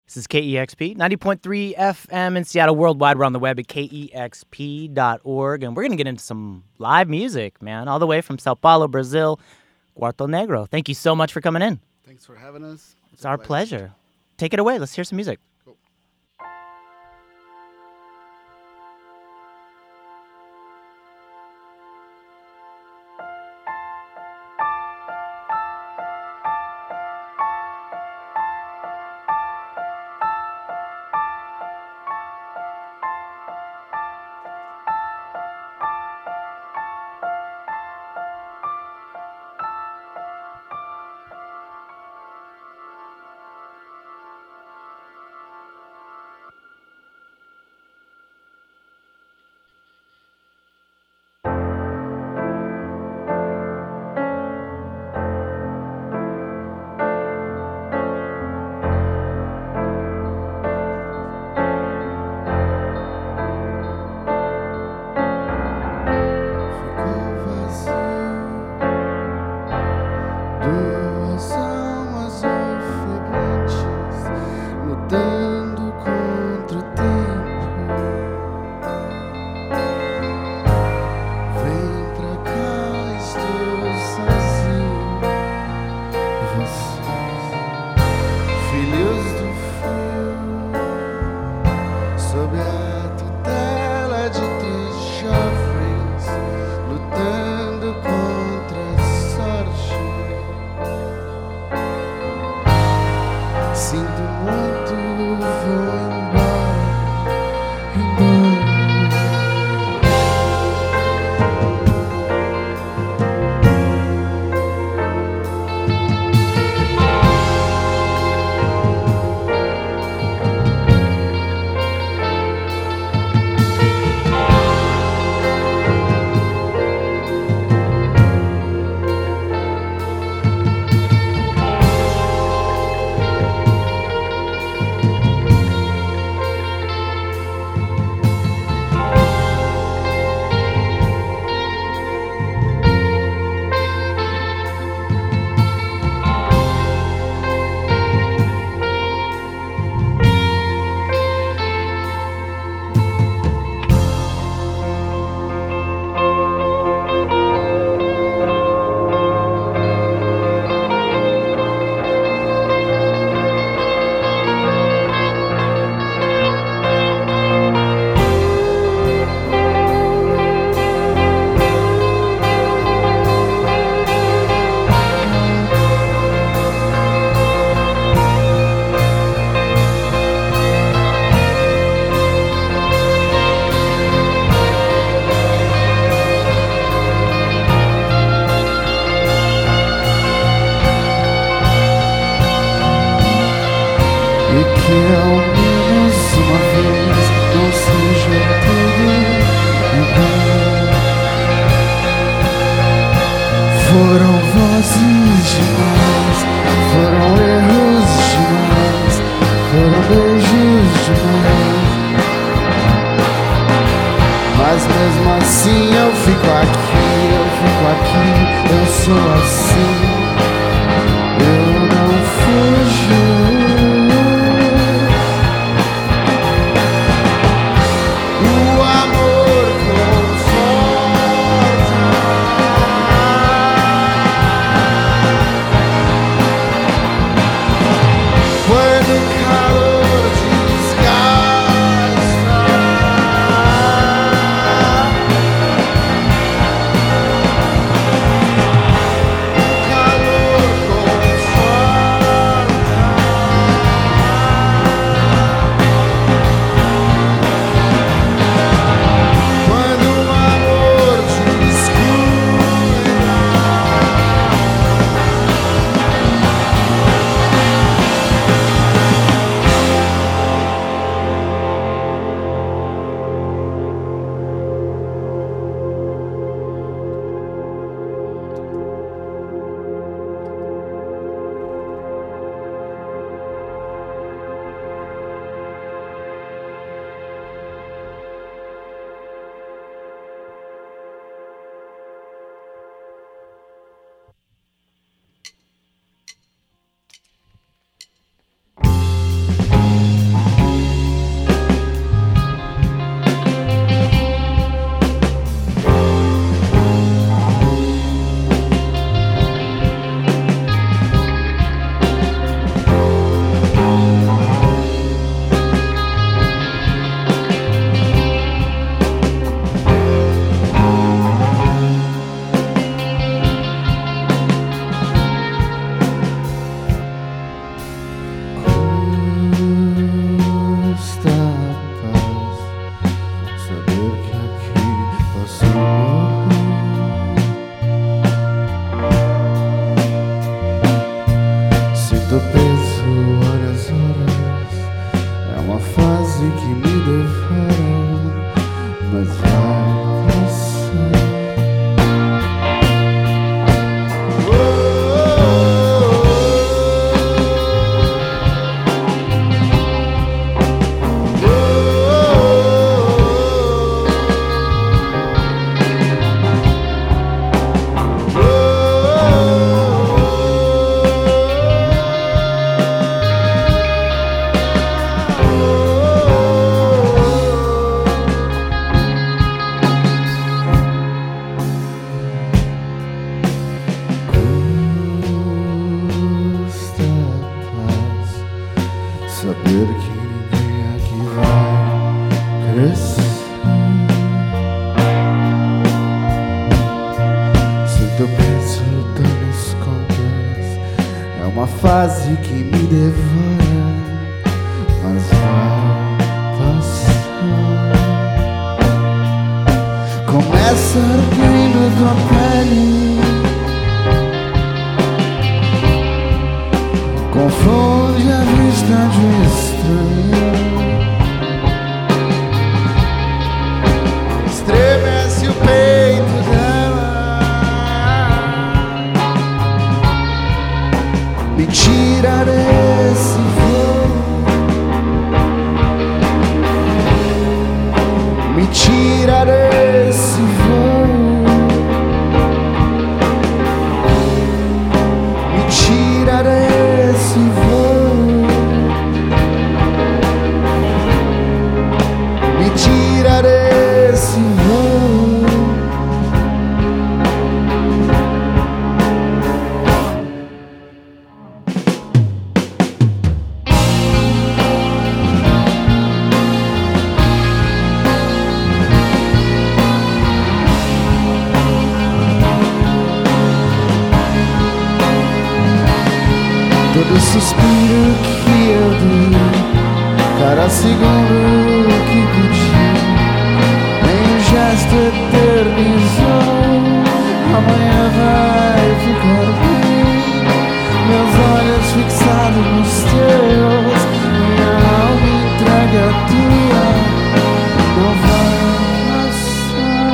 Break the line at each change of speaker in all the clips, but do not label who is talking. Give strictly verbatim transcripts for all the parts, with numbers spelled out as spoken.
This is K E X P, ninety point three F M in Seattle, worldwide. We're on the web at K E X P dot org, and we're going to get into some live music, man, all the way from Sao Paulo, Brazil, Cuarto Negro. Thank you so much for coming in.
Thanks for having us.
It's, it's our pleasure. pleasure. Take it away. Let's hear some music.
Cool. fase que me devora, mas vai passar. Saber que ninguém aqui vai crescer sinto peso danos contas. É uma fase que me devora, mas vai passar. Começa ardendo tua pele, confunde a vista de um estranho, estremece o peito dela, me tira desse voo, me tira desse voo, me tira desse voo, me tira desse voo. Todo suspiro que eu dei, cada segundo que pedi, nem gesto eternizou. Amanhã vai ficar bem, meus olhos fixados nos teus, minha alma entregue à tua, não vai passar.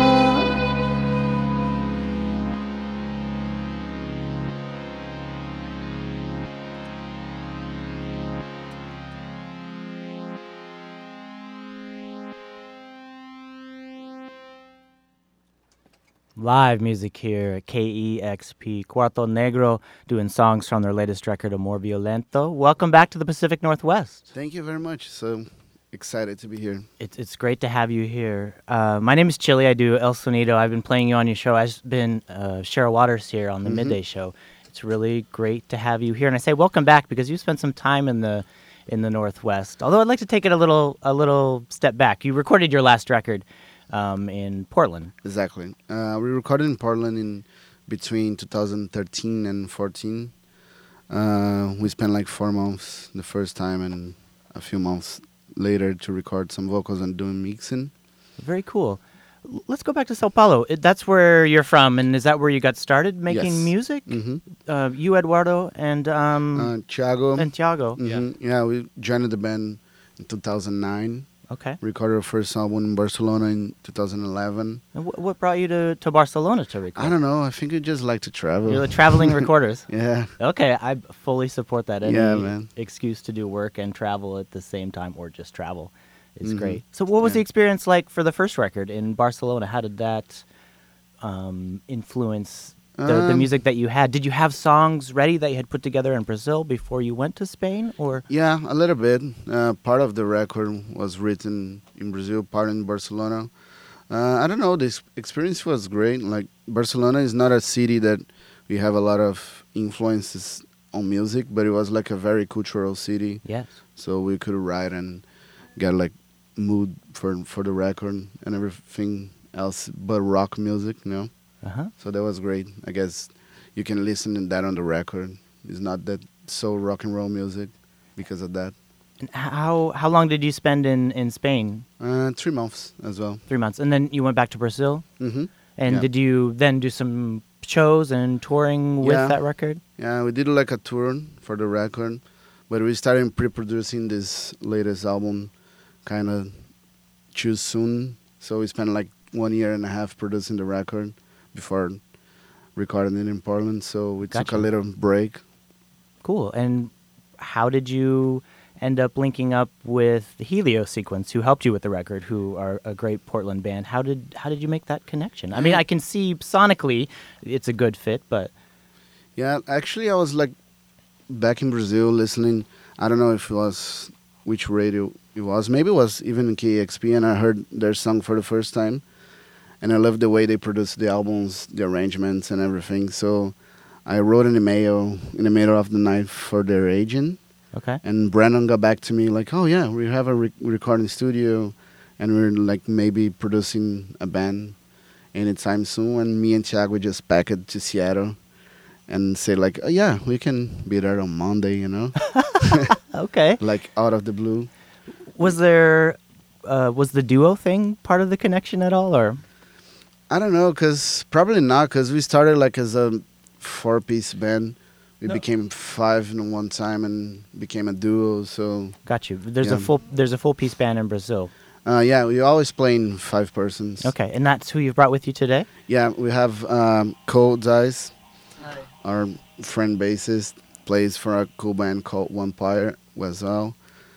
Live music here at K E X P. Cuarto Negro doing songs from their latest record, Amor Violento. Welcome back to the Pacific Northwest.
Thank you very much. So excited to be here.
It's it's great to have you here. Uh, my name is Chili. I do El Sonido. I've been playing you on your show. I've been uh, Cheryl Waters here on the
Mhm.
Midday Show. It's really great to have you here. And I say welcome back because you spent some time in the in the Northwest. Although I'd like to take it a little a little step back. You recorded your last record um, in Portland.
Exactly. Uh, we recorded in Portland in between two thousand thirteen and fourteen. Uh, we spent like four months the first time and a few months later to record some vocals and doing mixing.
Very cool. L- Let's go back to Sao Paulo. It, that's where you're from, and is that where you got started making
Yes.
music?
Mm-hmm.
Uh, you, Eduardo, and um,
Uh, Thiago.
and Thiago.
Mhm. Yeah, we joined the band in two thousand nine.
Okay.
Recorded our first album in Barcelona in two thousand eleven.
And wh- what brought you to, to Barcelona to record?
I don't know. I think we just like to travel.
You're the traveling recorders.
Yeah.
Okay, I fully support that. Any
Yeah, man.
excuse to do work and travel at the same time, or just travel, is
Mhm.
great. So, what was
Yeah.
the experience like for the first record in Barcelona? How did that um, influence the, the
Um,
music that you had? Did you have songs ready that you had put together in Brazil before you went to Spain, or
Yeah, a little bit. Uh, part of the record was written in Brazil, part in Barcelona. Uh, I don't know. This experience was great. Like Barcelona is not a city that we have a lot of influences on music, but it was like a very cultural city.
yes?
So we could write and get like mood for for the record and everything else but rock music, you know.
Uh huh.
So that was great. I guess you can listen to that on the record. It's not that so rock and roll music because of that.
And how how long did you spend in in Spain?
Uh, three months as well.
Three months, and then you went back to Brazil.
Mm-hmm.
And
Yeah.
did you then do some shows and touring with
Yeah.
that record?
Yeah, we did like a tour for the record, but we started pre-producing this latest album kind of choose soon. So we spent like one year and a half producing the record before recording it in Portland. So we took
Gotcha.
a little break.
Cool. And how did you end up linking up with the Helio Sequence, who helped you with the record, who are a great Portland band? How did how did you make that connection? I mean, I can see sonically it's a good fit, but
Yeah, actually, I was like back in Brazil listening. I don't know if it was which radio it was. Maybe it was even K X P, and I heard their song for the first time. And I loved the way they produced the albums, the arrangements, and everything. So I wrote an email in the middle of the night for their agent.
okay.
And Brandon got back to me like, oh, yeah, we have a re- recording studio, and we're like maybe producing a band anytime soon. And me and Thiago just packed it to Seattle and say like, oh, yeah, we can be there on Monday, you know,
Okay.
like out of the blue.
Was there uh, was the duo thing part of the connection at all, or
I don't know, because probably not, because we started like as a four-piece band. We
No.
became five in one time and became a duo. So
got you? There's a
Yeah.
full there's a full piece band in Brazil.
uh, yeah, we always play in five persons.
Okay, and that's who you've brought with you today.
Yeah, we have um, Cold Eyes, our friend bassist, plays for a cool band called Vampire as well.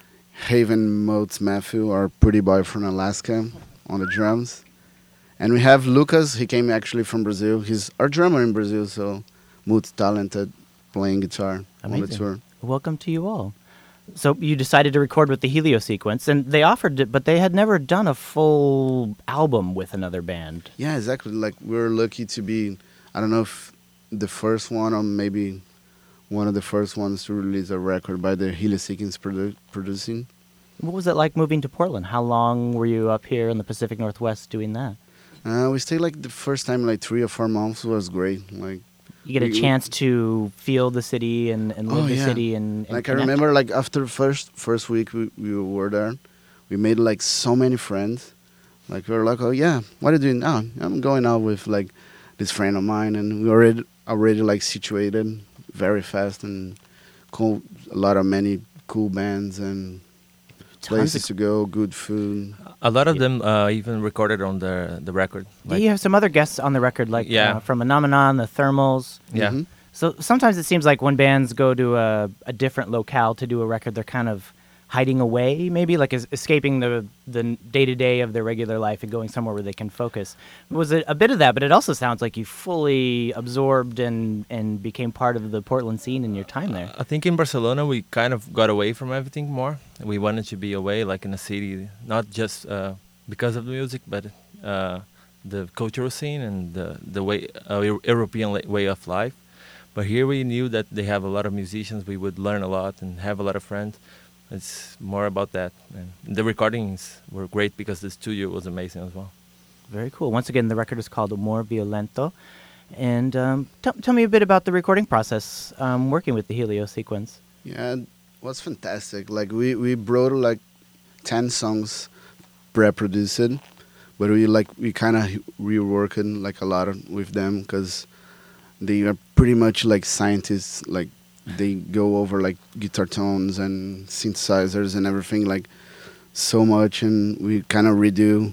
Haven Motes Matthew, our pretty boy from Alaska, on the drums. And we have Lucas, he came actually from Brazil. He's our drummer in Brazil, so multi-talented, playing guitar on the
Amazing.
tour.
Welcome to you all. So you decided to record with the Helio Sequence, and they offered it, but they had never done a full album with another band.
Yeah, exactly. Like, we're lucky to be, I don't know if the first one or maybe one of the first ones to release a record by the Helio Sequence produ- producing.
What was it like moving to Portland? How long were you up here in the Pacific Northwest doing that?
Uh, we stayed like the first time, like three or four months was great. Like,
You get a
We-
chance to feel the city and, and live
Oh,
the
yeah.
city and, and
like I
connect.
remember, like after first first week we, we were there, we made like so many friends. Like we were like, oh yeah, what are you doing now? I'm going out with like this friend of mine, and we already already like situated very fast and cool. A lot of many cool bands and
Tons
places
of,
to go, good food.
A lot of
Yeah.
them uh, even recorded on the the record. Like,
you have some other guests on the record, like
Yeah.
uh, from Anamanon, the Thermals.
yeah.
Mhm.
So sometimes it seems like when bands go to a, a different locale to do a record, they're kind of hiding away, maybe like es- escaping the the day to day of their regular life and going somewhere where they can focus. Was it a bit of that? But it also sounds like you fully absorbed and and became part of the Portland scene in your time there.
I think in Barcelona we kind of got away from everything more. We wanted to be away, like in a city, not just uh, because of the music, but uh, the cultural scene and the the way uh, Eu- European la- way of life. But here we knew that they have a lot of musicians. We would learn a lot and have a lot of friends. It's more about that. And the recordings were great because the studio was amazing as well.
Very cool. Once again, the record is called Amor Violento. And um, t- tell me a bit about the recording process, um, working with the Helio Sequence.
Yeah, it was fantastic. Like we we brought like ten songs pre-produced, but we like we kind of reworking like a lot of, with them because they are pretty much like scientists. Like they go over like guitar tones and synthesizers and everything like so much, and we kind of redo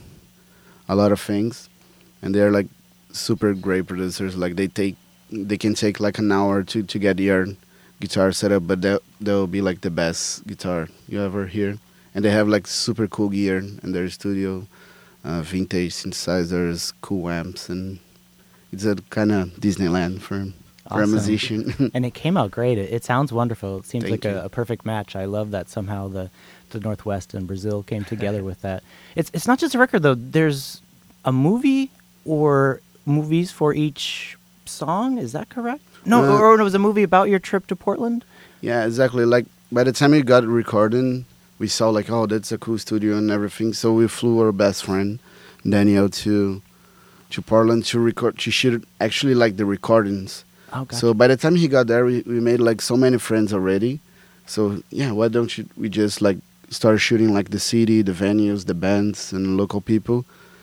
a lot of things. And they're like super great producers. Like they take they can take like an hour to to get your guitar setup, but that they'll be like the best guitar you ever hear. And they have like super cool gear in their studio, uh, vintage synthesizers, cool amps, and it's a kind of Disneyland for for a
Awesome.
musician.
And it came out great. It, it sounds wonderful. It seems
Thank
like
you.
a, a perfect match. I love that somehow the the Northwest and Brazil came together with that. It's it's not just a record though. There's a movie or movies for each song. Is that correct? No,
Uh,
or, or it was a movie about your trip to Portland.
Yeah, exactly. Like by the time we got recording, we saw like, oh, that's a cool studio and everything. So we flew our best friend Daniel to to Portland to record. To shoot actually like the recordings.
Oh, gotcha.
So by the time he got there, we, we made like so many friends already. So yeah, why don't you we just like start shooting like the city, the venues, the bands, and local people.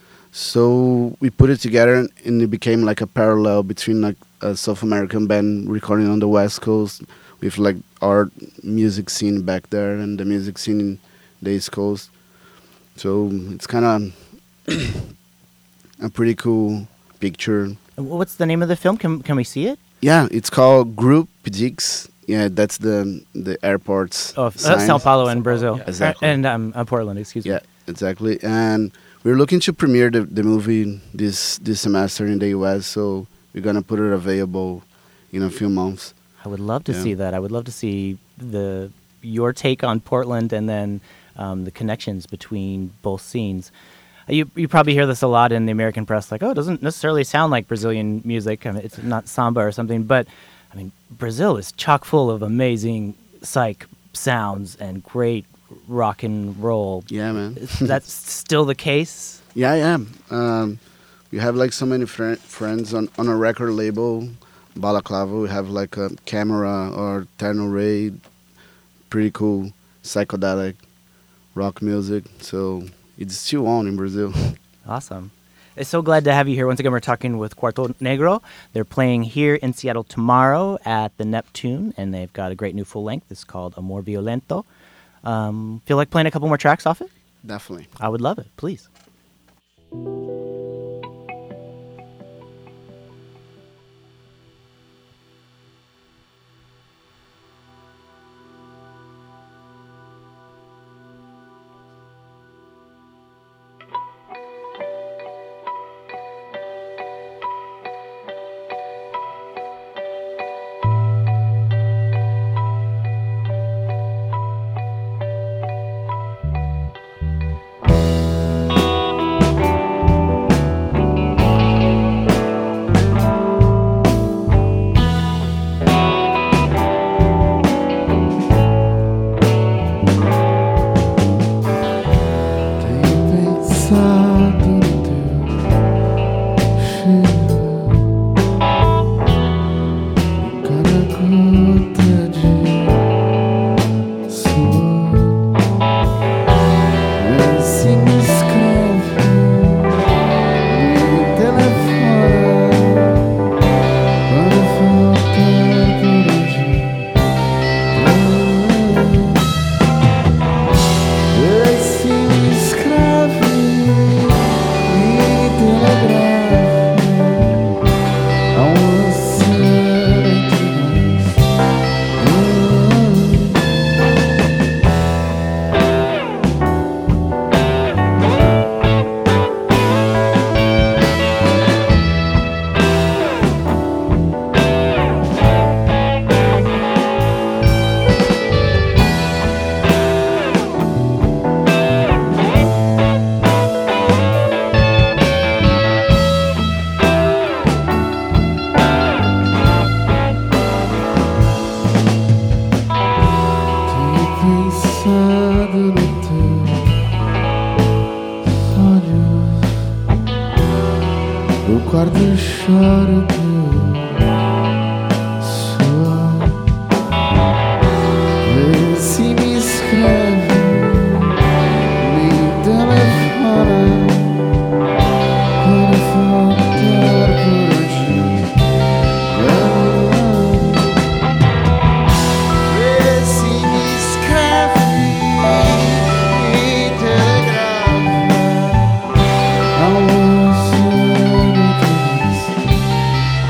So we put it together, and it became like a parallel between like a South American band recording on the West Coast with like our music scene back there and the music scene in the East Coast. So it's kind of a pretty cool picture.
What's the name of the film? Can can we see it?
Yeah, it's called Group Pdix. Yeah, that's the the airport's
Oh, uh,
sign.
Sao Paulo in Brazil.
Yeah.
Exactly.
And um, uh, Portland, excuse me.
Yeah, exactly. And we're looking to premiere the, the movie this this semester in the U S. So we're gonna put it available in a few months.
I would love to
Yeah.
see that. I would love to see the your take on Portland and then um, the connections between both scenes. You you probably hear this a lot in the American press, like, oh, it doesn't necessarily sound like Brazilian music. I mean, it's not samba or something, but I mean, Brazil is chock full of amazing psych sounds and great rock and roll.
Yeah, man.
Is That's still the case.
Yeah, yeah. Um, we have like so many fri friends on, on a record label, Balaclava. We have like a Camera or Terno Ray, pretty cool psychedelic rock music. So it's still on in Brazil.
Awesome. I'm so glad to have you here. Once again, we're talking with Cuarto Negro. They're playing here in Seattle tomorrow at the Neptune, and they've got a great new full length. It's called Amor Violento. Um, feel like playing a couple more tracks off it?
Definitely.
I would love it. Please.
quarto choro suor. Vê se me escreve, me telefona quando faltar por hoje. Vê se me escreve, me telegrafa ao osso.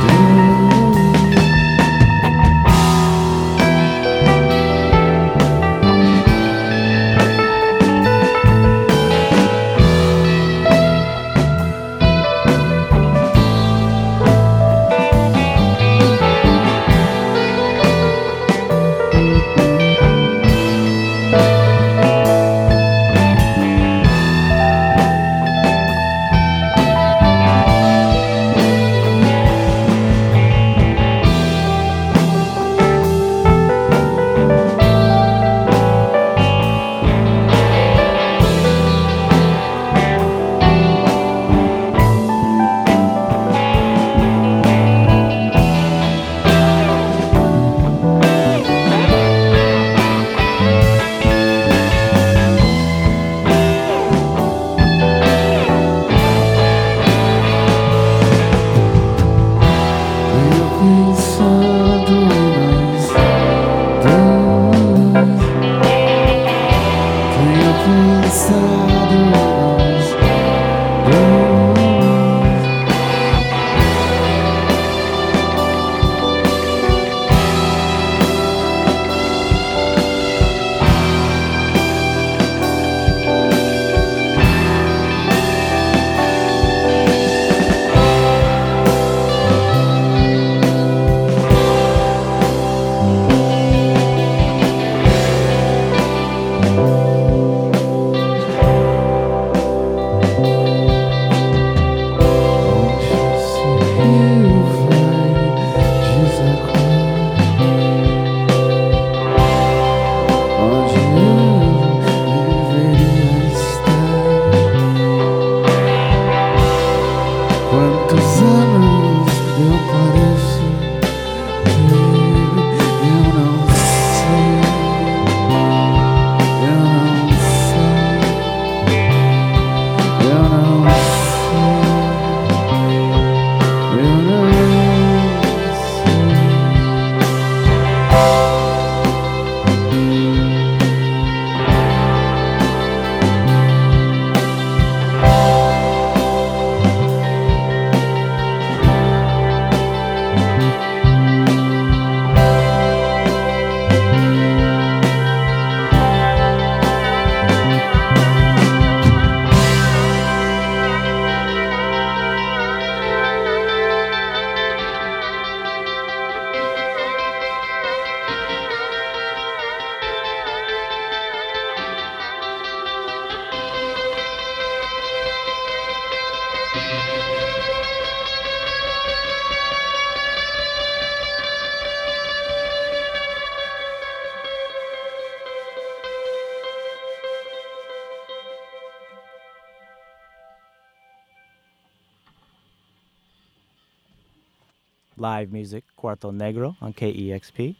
Live music, Cuarto Negro on K E X P.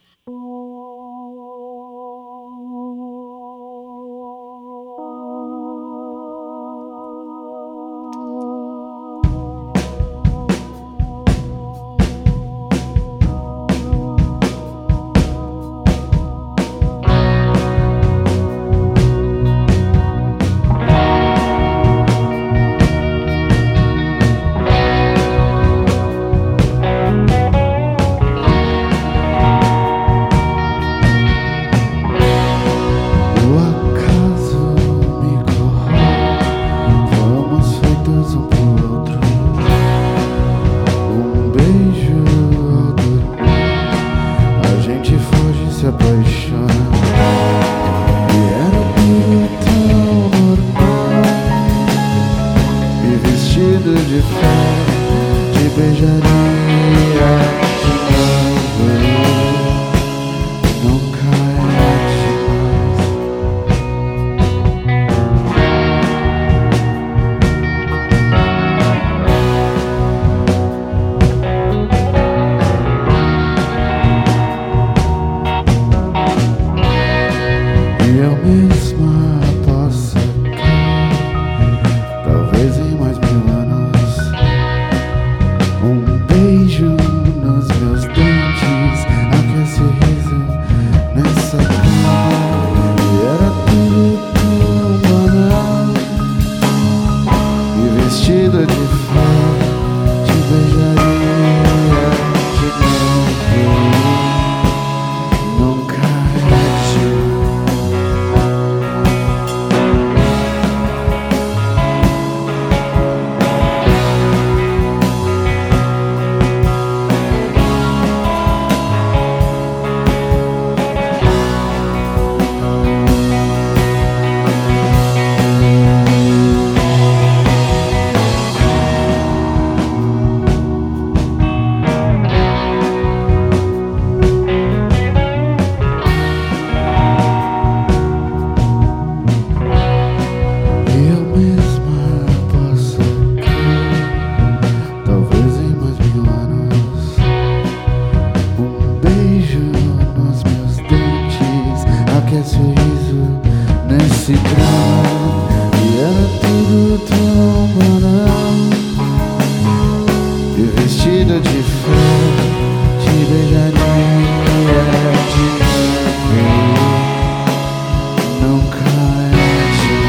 Não cai.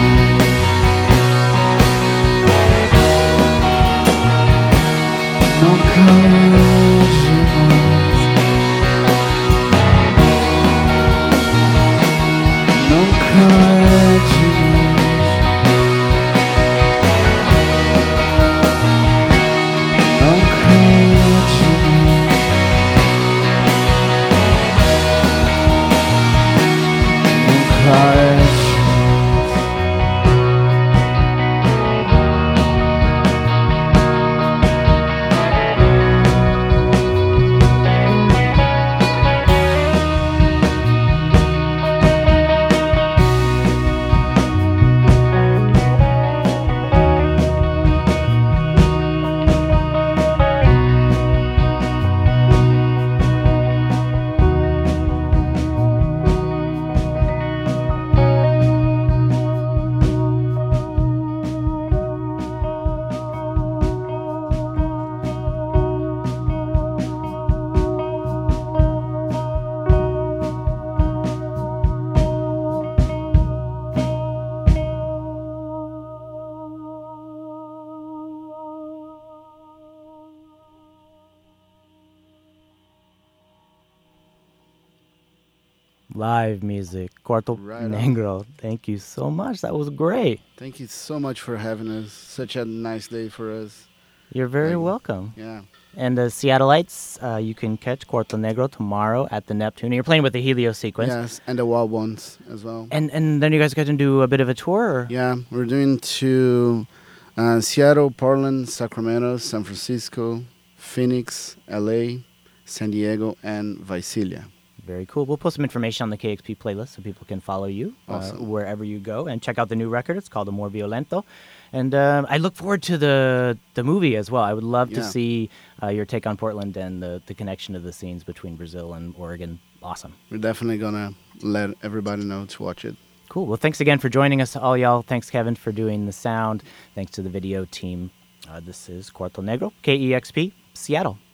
live music. Cuarto
Right on.
Negro, thank you so much. That was great.
Thank you so much for having us. Such a nice day for us.
You're very
Thank you.
welcome.
Yeah.
And the Seattleites, uh, you can catch Cuarto Negro tomorrow at the Neptune. You're playing with the Helio sequence.
Yes, and the wild ones as well.
And and then you guys get to do a bit of a tour? Or?
Yeah, we're doing to uh, Seattle, Portland, Sacramento, San Francisco, Phoenix, L A, San Diego, and Visalia.
Very cool. We'll post some information on the K X P playlist so people can follow you uh,
Awesome.
wherever you go and check out the new record. It's called Amor Violento. And um, I look forward to the the movie as well. I would love to
Yeah.
see uh, your take on Portland and the, the connection of the scenes between Brazil and Oregon. Awesome.
We're definitely going to let everybody know to watch it.
Cool. Well, thanks again for joining us, all y'all. Thanks, Kevin, for doing the sound. Thanks to the video team. Uh, this is Cuarto Negro, K E X P, Seattle.